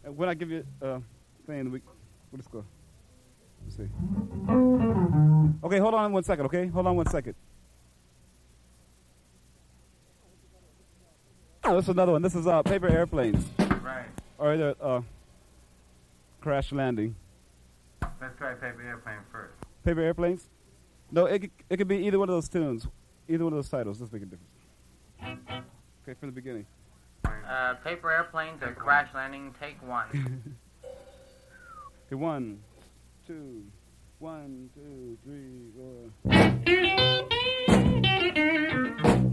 And when I give you thing, we'll just go. Let's see. Okay, hold on 1 second. Okay, hold on 1 second. Oh, this is another one. This is paper airplanes. Right. Or either crash landing. Let's try paper airplane first. Paper airplanes? No, it could be either one of those tunes, either one of those titles. Doesn't make a difference. Okay, from the beginning. Paper airplanes or crash landing, take one. Okay, 1, 2, 1, 2, 3, 4.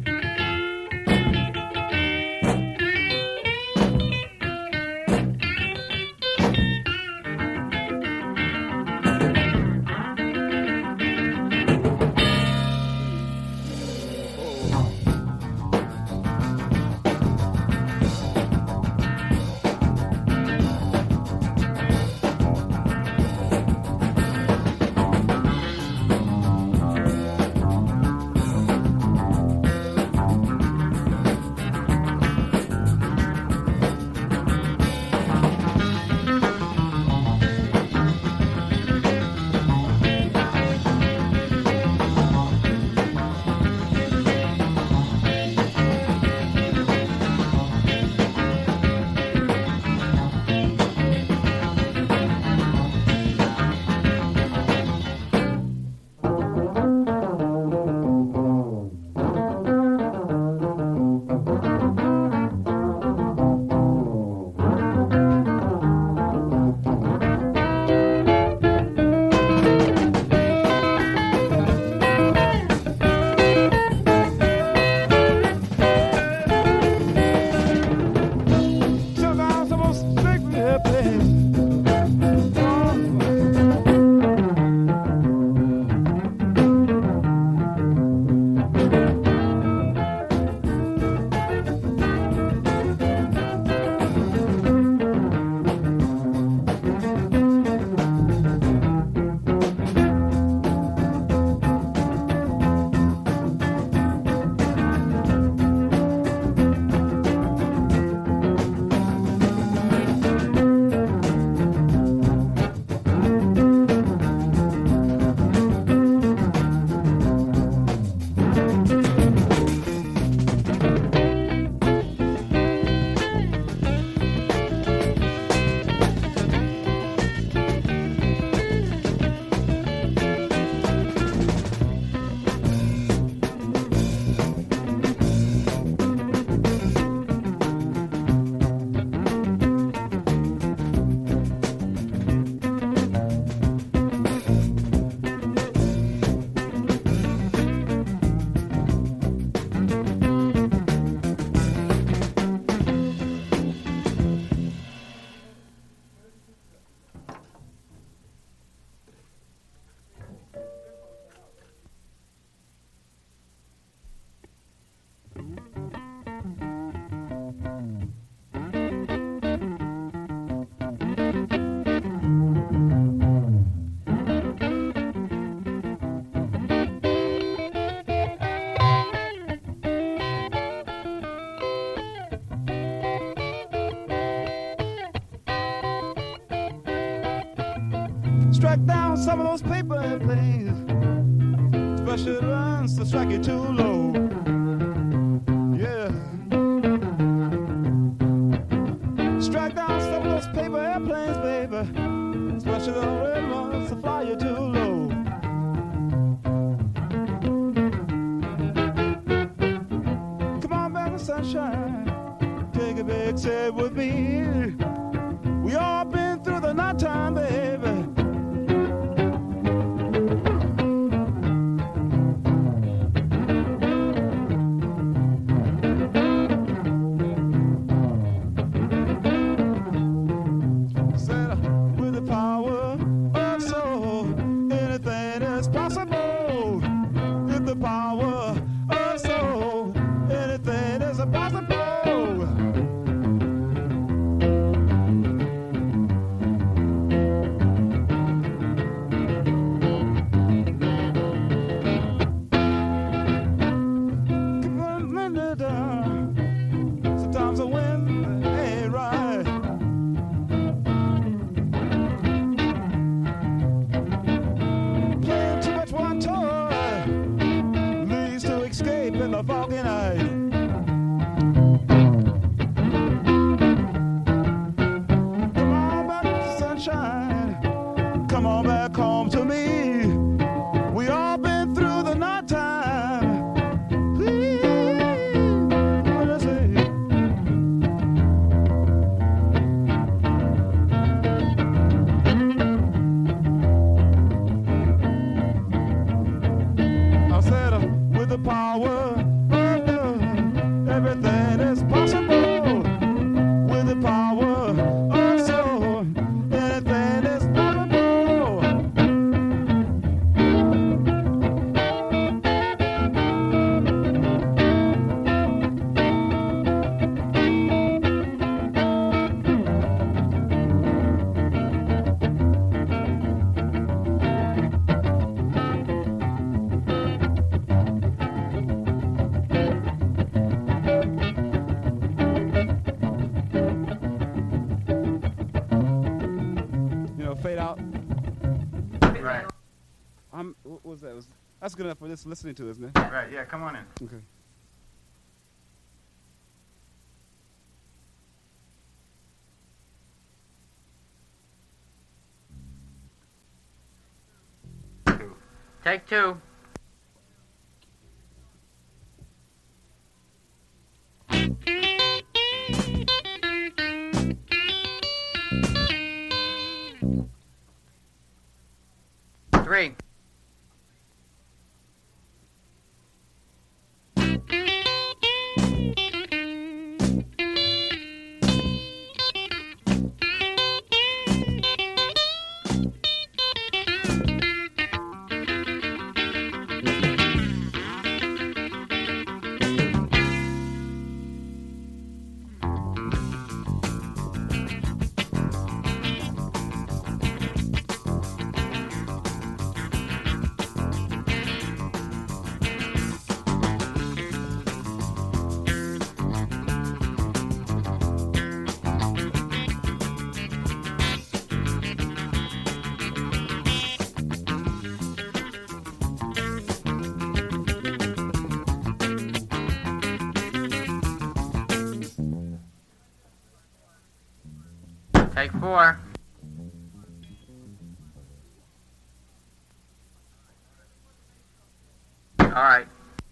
Strike down some of those paper airplanes. Special runs to strike it too low. Yeah. Strike down some of those paper airplanes, baby. Special red ones to fly you too low. Come on back to sunshine. Take a big step with me. We all been through the nighttime, baby. sunshine. Come on back home to me. We all been through the night time. Please, what I say? I said, with the power of love, everything is possible. With the power of soul, anything is possible. Fade out. Right. What was that? That's good enough for this listening to, isn't it? Right, yeah, come on in. Okay. Take two. Three. Take four. All right.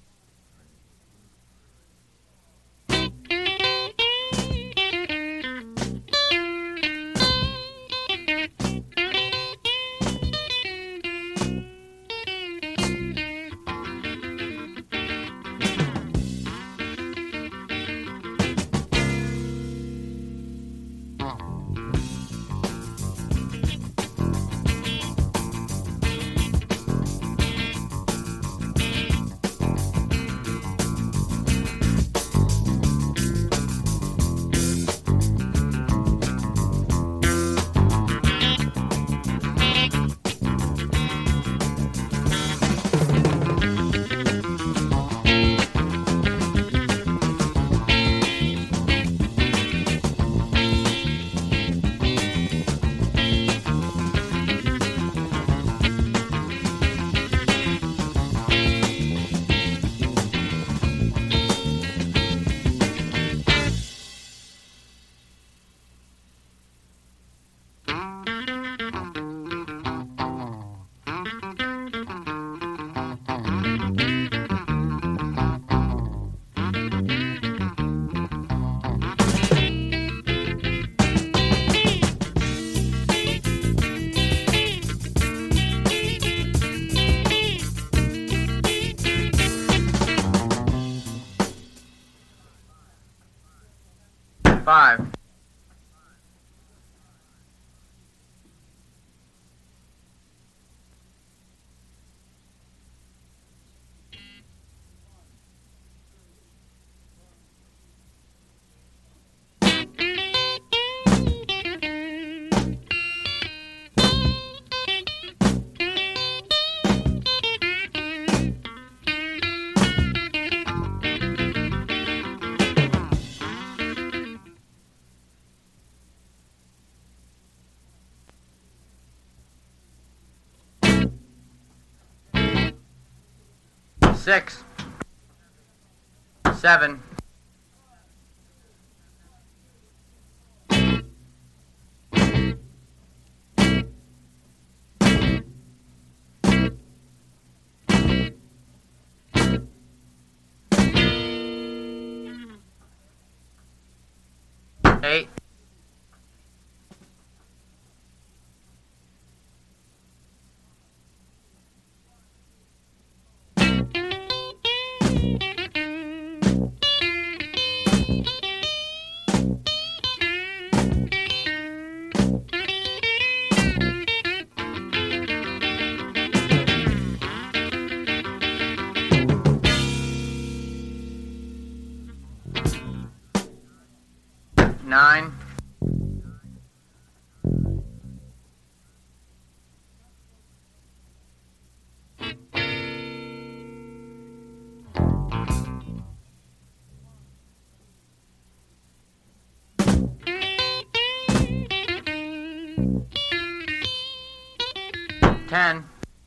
Five. Six. Seven. 10.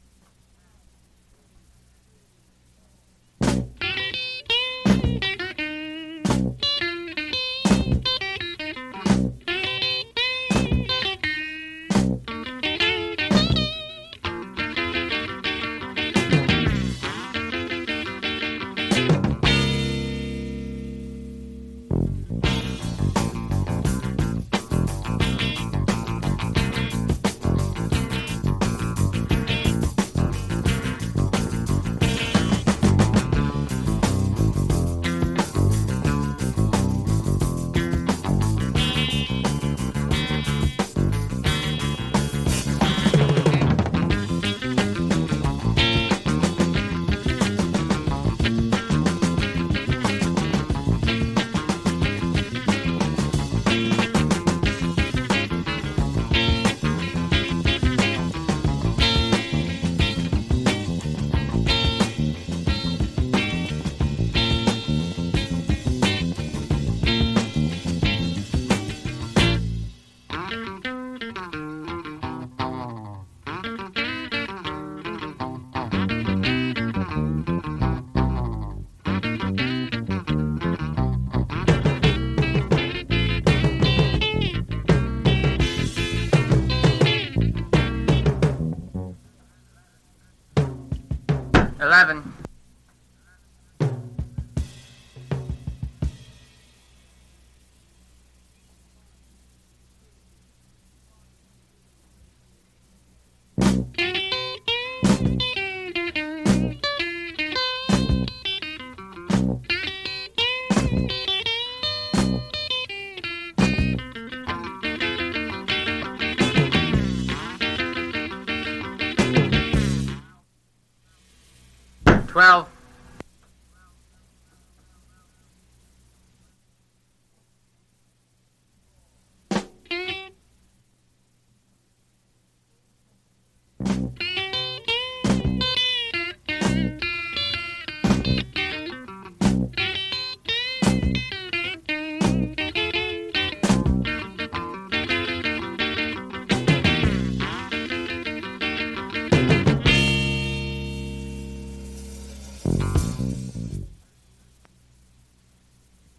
Eleven. Twelve.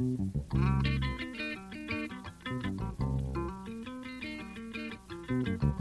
Thank you.